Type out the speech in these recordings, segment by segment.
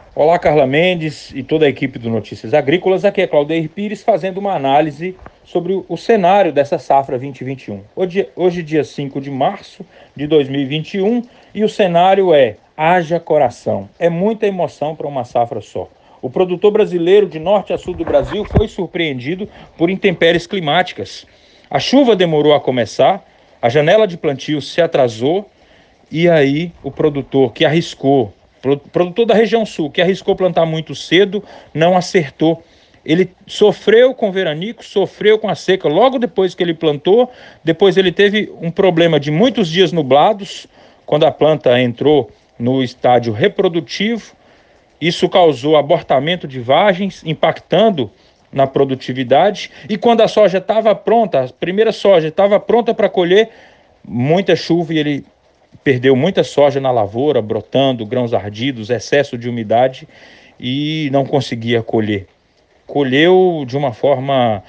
Olá, Carla Mendes e toda a equipe do Notícias Agrícolas. Aqui é Claudeir Pires fazendo uma análise sobre o cenário dessa safra 2021. Hoje, dia 5 de março de 2021, e o cenário é: haja coração. É muita emoção para uma safra só. O produtor brasileiro de norte a sul do Brasil foi surpreendido por intempéries climáticas. A chuva demorou a começar, a janela de plantio se atrasou e aí o produtor que arriscou, produtor da região sul, que arriscou plantar muito cedo, não acertou. Ele sofreu com o veranico, sofreu com a seca logo depois que ele plantou. Depois ele teve um problema de muitos dias nublados, quando a planta entrou no estádio reprodutivo. Isso causou abortamento de vagens, impactando na produtividade. E quando a soja estava pronta, a primeira soja estava pronta para colher, muita chuva e ele perdeu muita soja na lavoura, brotando, grãos ardidos, excesso de umidade e não conseguia colher. Colheu de uma forma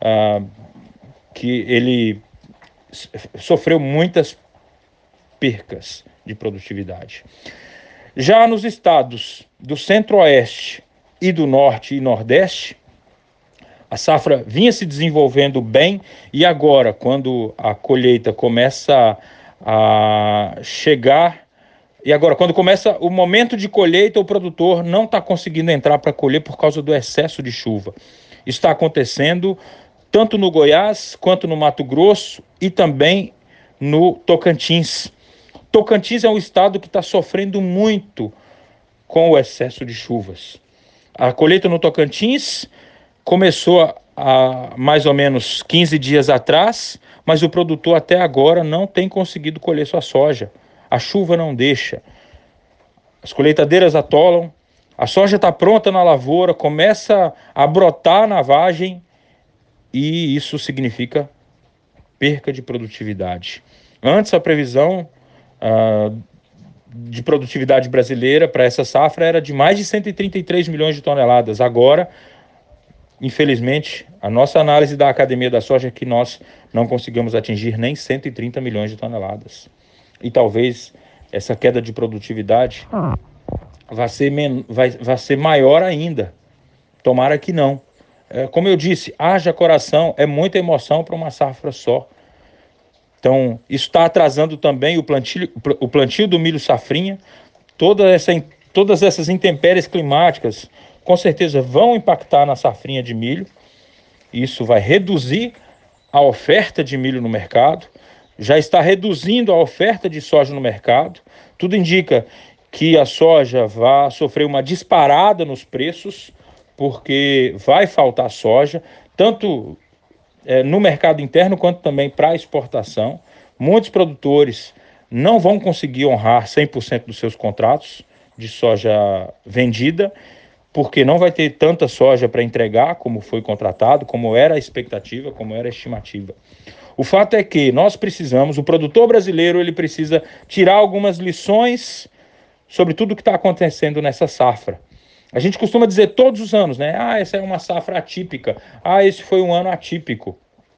que ele sofreu muitas percas de produtividade. Já nos estados do centro-oeste e do norte e nordeste, a safra vinha se desenvolvendo bem e agora, quando a colheita começa a chegar, e agora, quando começa o momento de colheita, o produtor não está conseguindo entrar para colher por causa do excesso de chuva. Isso está acontecendo tanto no Goiás, quanto no Mato Grosso e também no Tocantins. Tocantins é um estado que está sofrendo muito com o excesso de chuvas. A colheita no Tocantins começou há mais ou menos 15 dias atrás, mas o produtor até agora não tem conseguido colher sua soja. A chuva não deixa. As colheitadeiras atolam, a soja está pronta na lavoura, começa a brotar na vagem e isso significa perca de produtividade. Antes, a previsão de produtividade brasileira para essa safra era de mais de 133 milhões de toneladas. Agora, infelizmente, a nossa análise da Academia da Soja é que nós não conseguimos atingir nem 130 milhões de toneladas. E talvez essa queda de produtividade vai ser maior ainda. Tomara que não. Como eu disse, haja coração, é muita emoção para uma safra só. Então, isso está atrasando também o plantio do milho safrinha. Todas essas intempéries climáticas com certeza vão impactar na safrinha de milho. Isso vai reduzir a oferta de milho no mercado, já está reduzindo a oferta de soja no mercado. Tudo indica que a soja vai sofrer uma disparada nos preços, porque vai faltar soja, tanto no mercado interno quanto também para exportação. Muitos produtores não vão conseguir honrar 100% dos seus contratos de soja vendida, porque não vai ter tanta soja para entregar como foi contratado, como era a expectativa, como era a estimativa. O fato é que nós precisamos, o produtor brasileiro, ele precisa tirar algumas lições sobre tudo o que está acontecendo nessa safra. A gente costuma dizer todos os anos, né? Ah, essa é uma safra atípica. Ah, esse foi um ano atípico.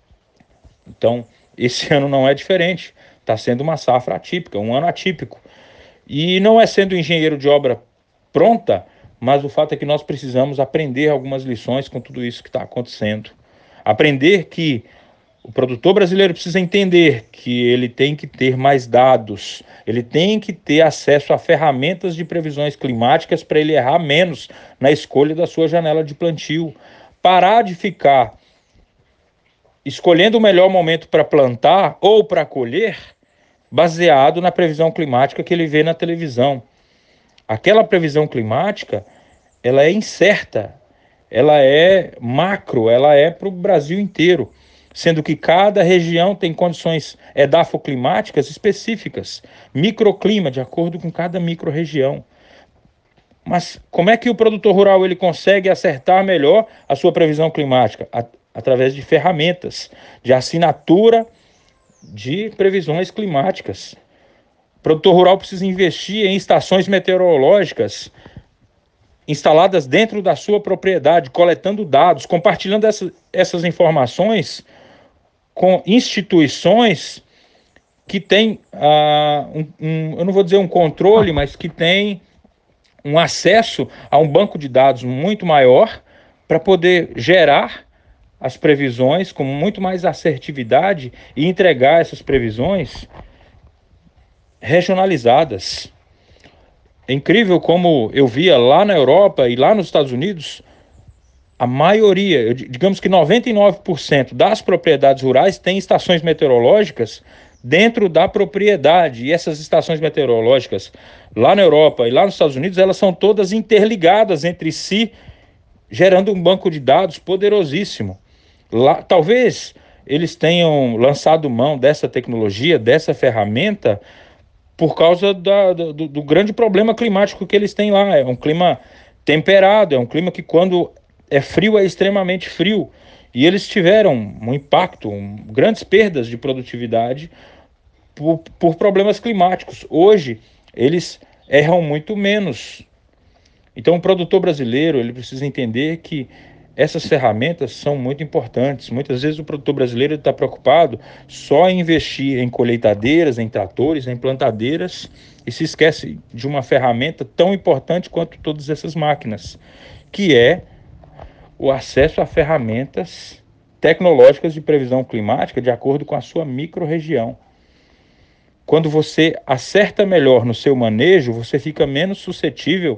Então, esse ano não é diferente. Está sendo uma safra atípica, um ano atípico. E não é sendo engenheiro de obra pronta, mas o fato é que nós precisamos aprender algumas lições com tudo isso que está acontecendo. Aprender que o produtor brasileiro precisa entender que ele tem que ter mais dados, ele tem que ter acesso a ferramentas de previsões climáticas para ele errar menos na escolha da sua janela de plantio. Parar de ficar escolhendo o melhor momento para plantar ou para colher, baseado na previsão climática que ele vê na televisão. Aquela previsão climática, ela é incerta, ela é macro, ela é para o Brasil inteiro, sendo que cada região tem condições edafoclimáticas específicas, microclima, de acordo com cada microrregião. Mas como é que o produtor rural ele consegue acertar melhor a sua previsão climática? Através de ferramentas, de assinatura de previsões climáticas. O produtor rural precisa investir em estações meteorológicas instaladas dentro da sua propriedade, coletando dados, compartilhando essas informações com instituições que têm, eu não vou dizer um controle, mas que têm um acesso a um banco de dados muito maior para poder gerar as previsões com muito mais assertividade e entregar essas previsões regionalizadas. É incrível como eu via lá na Europa e lá nos Estados Unidos, a maioria, digamos que 99% das propriedades rurais têm estações meteorológicas dentro da propriedade. E essas estações meteorológicas lá na Europa e lá nos Estados Unidos, elas são todas interligadas entre si, gerando um banco de dados poderosíssimo. Lá, talvez eles tenham lançado mão dessa tecnologia, dessa ferramenta, por causa do grande problema climático que eles têm lá. É um clima temperado, é um clima que quando é frio é extremamente frio. E eles tiveram um impacto, grandes perdas de produtividade por problemas climáticos. Hoje, eles erram muito menos. Então, o produtor brasileiro ele precisa entender que essas ferramentas são muito importantes. Muitas vezes o produtor brasileiro está preocupado só em investir em colheitadeiras, em tratores, em plantadeiras e se esquece de uma ferramenta tão importante quanto todas essas máquinas, que é o acesso a ferramentas tecnológicas de previsão climática de acordo com a sua microrregião. Quando você acerta melhor no seu manejo, você fica menos suscetível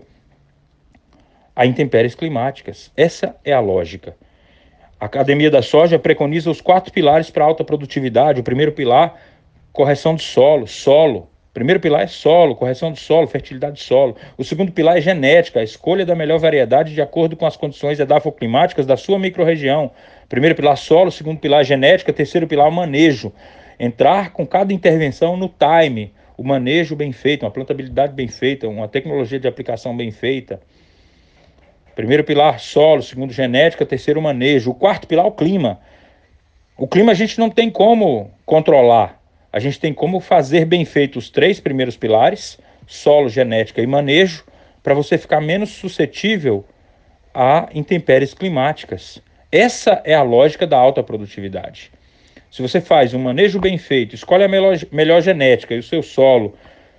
a intempéries climáticas. Essa é a lógica. A Academia da Soja preconiza os 4 pilares para alta produtividade. O primeiro pilar, correção do solo, solo. O primeiro pilar é solo, correção do solo, fertilidade do solo. O segundo pilar é genética, a escolha da melhor variedade de acordo com as condições edafoclimáticas da sua microrregião. Primeiro pilar, solo. Segundo pilar, genética. Terceiro pilar, manejo. Entrar com cada intervenção no time. O manejo bem feito, uma plantabilidade bem feita, uma tecnologia de aplicação bem feita. Primeiro pilar, solo. Segundo, genética. Terceiro, manejo. O quarto pilar, o clima. O clima a gente não tem como controlar. A gente tem como fazer bem feito os 3 primeiros pilares, solo, genética e manejo, para você ficar menos suscetível a intempéries climáticas. Essa é a lógica da alta produtividade. Se você faz um manejo bem feito, escolhe a melhor genética e o seu solo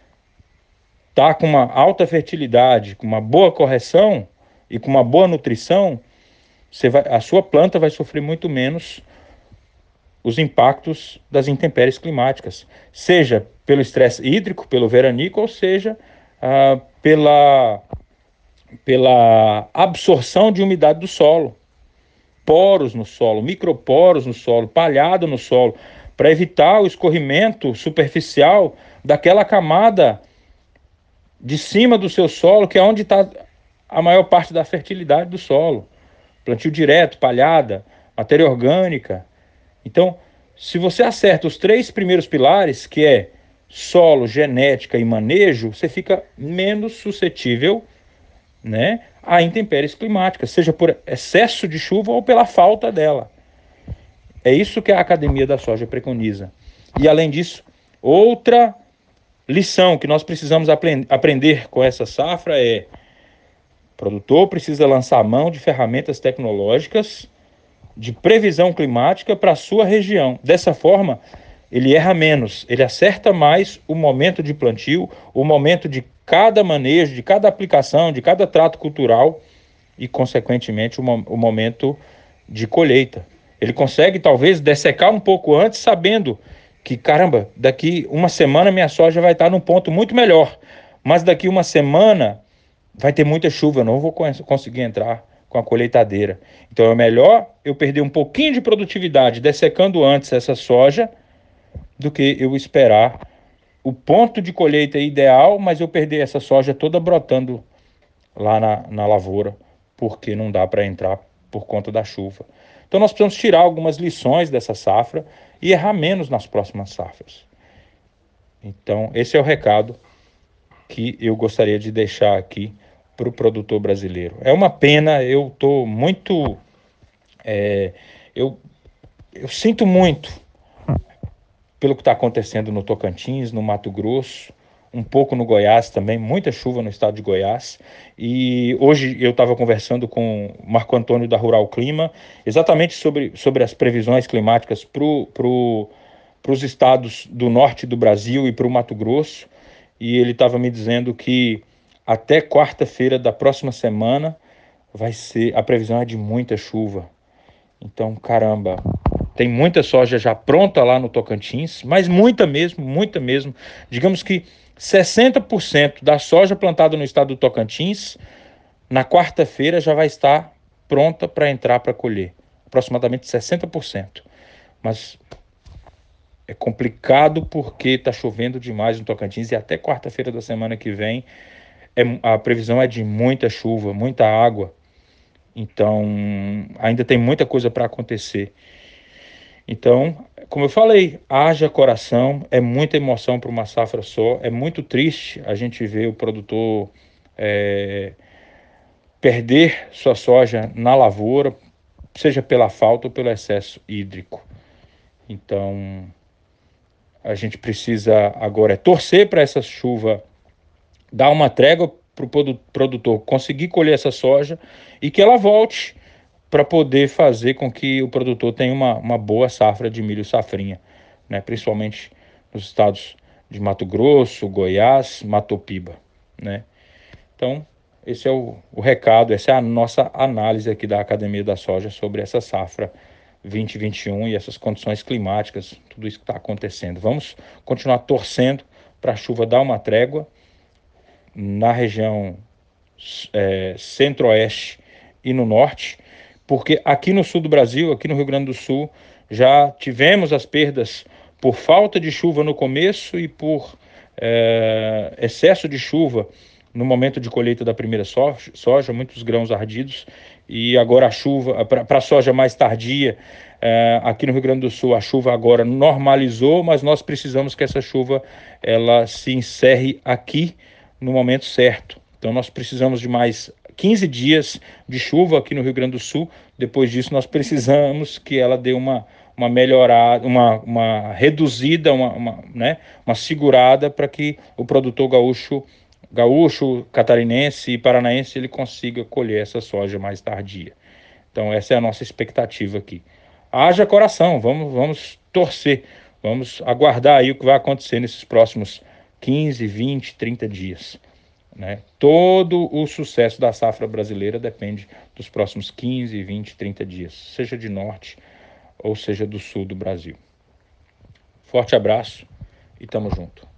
está com uma alta fertilidade, com uma boa correção e com uma boa nutrição, a sua planta vai sofrer muito menos os impactos das intempéries climáticas, seja pelo estresse hídrico, pelo veranico, ou seja, pela absorção de umidade do solo, poros no solo, microporos no solo, palhada no solo, para evitar o escorrimento superficial daquela camada de cima do seu solo, que é onde está a maior parte da fertilidade do solo. Plantio direto, palhada, matéria orgânica. Então, se você acerta os 3 primeiros pilares, que é solo, genética e manejo, você fica menos suscetível, né, a intempéries climáticas, seja por excesso de chuva ou pela falta dela. É isso que a Academia da Soja preconiza. E, além disso, outra lição que nós precisamos aprender com essa safra é: o produtor precisa lançar mão de ferramentas tecnológicas de previsão climática para a sua região. Dessa forma, ele erra menos, ele acerta mais o momento de plantio, o momento de cada manejo, de cada aplicação, de cada trato cultural e, consequentemente, o momento de colheita. Ele consegue, talvez, dessecar um pouco antes, sabendo que, caramba, daqui uma semana minha soja vai estar num ponto muito melhor, mas daqui uma semana vai ter muita chuva, eu não vou conseguir entrar com a colheitadeira. Então é melhor eu perder um pouquinho de produtividade dessecando antes essa soja do que eu esperar o ponto de colheita ideal, mas eu perder essa soja toda brotando lá na lavoura, porque não dá para entrar por conta da chuva. Então nós precisamos tirar algumas lições dessa safra e errar menos nas próximas safras. Então esse é o recado que eu gostaria de deixar aqui para o produtor brasileiro. É uma pena, eu estou muito... eu sinto muito pelo que está acontecendo no Tocantins, no Mato Grosso, um pouco no Goiás também, muita chuva no estado de Goiás. E hoje eu estava conversando com o Marco Antônio da Rural Clima, exatamente sobre as previsões climáticas para os estados do norte do Brasil e para o Mato Grosso. E ele estava me dizendo que até quarta-feira da próxima semana a previsão é de muita chuva. Então, caramba, tem muita soja já pronta lá no Tocantins, mas muita mesmo, muita mesmo. Digamos que 60% da soja plantada no estado do Tocantins, na quarta-feira já vai estar pronta para entrar para colher. Aproximadamente 60%. Mas é complicado porque está chovendo demais no Tocantins e até quarta-feira da semana que vem a previsão é de muita chuva, muita água. Então, ainda tem muita coisa para acontecer. Então, como eu falei, haja coração, é muita emoção para uma safra só. É muito triste a gente ver o produtor é, perder sua soja na lavoura, seja pela falta ou pelo excesso hídrico. Então, a gente precisa agora torcer para essa chuva dar uma trégua para o produtor conseguir colher essa soja e que ela volte para poder fazer com que o produtor tenha uma boa safra de milho safrinha, né? Principalmente nos estados de Mato Grosso, Goiás, Mato Piba, né? Então, esse é o recado, essa é a nossa análise aqui da Academia da Soja sobre essa safra 2021 e essas condições climáticas, tudo isso que está acontecendo. Vamos continuar torcendo para a chuva dar uma trégua na região centro-oeste e no norte, porque aqui no sul do Brasil, aqui no Rio Grande do Sul, já tivemos as perdas por falta de chuva no começo e por excesso de chuva no momento de colheita da primeira soja, muitos grãos ardidos, e agora a chuva, para a soja mais tardia, aqui no Rio Grande do Sul, a chuva agora normalizou, mas nós precisamos que essa chuva ela se encerre aqui no momento certo. Então nós precisamos de mais 15 dias de chuva aqui no Rio Grande do Sul. Depois disso, nós precisamos que ela dê uma melhorada, uma reduzida, né, uma segurada para que o produtor gaúcho, catarinense e paranaense ele consiga colher essa soja mais tardia. Então essa é a nossa expectativa aqui. Haja coração, vamos torcer, vamos aguardar aí o que vai acontecer nesses próximos 15, 20, 30 dias. Né? Todo o sucesso da safra brasileira depende dos próximos 15, 20, 30 dias, seja de norte ou seja do sul do Brasil. Forte abraço e tamo junto.